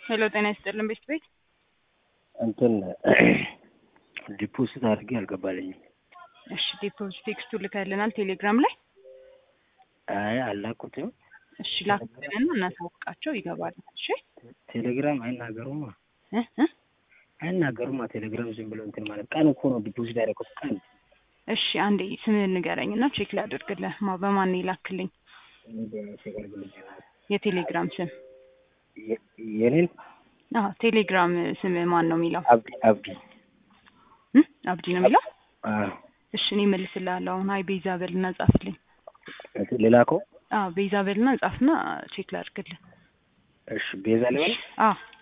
ሄሎ ጤና ይስጥልን ቤት እንትን ዲፖዚት አድርጌ አልገባልኝም። እሺ ዲፖዚት ቴክስቱ ልከልናል ቴሌግራም ላይ። አይ አላኩትም። እሺ ላክልንና እናሳውቃቸው ይገባል። እሺ ቴሌግራም አይናገሩማ አይናገሩማ ቴሌግራም ዝም ብሎ እንትን ማለት ቀን እኮ ነው ዲፖዚት ያደረኩት ቀን። እሺ አንዴ ስምህን ንገረኝና ቼክ ላድርግልህ። በማን ይላክልኝ? የቴሌግራም ስም የኔን ቴሌግራም ስም ማን ነው የሚለው? አብዲ አብዲ ነው የሚለው? አዎ እሺ እኔ መልስልሃለሁ። አሁን አይ ቤዛ በልና ጻፍልኝ። ሌላኮ ቤዛ በልና ጻፍና ቼክ ላድርግልህ። እሺ ቤዛ ልበል?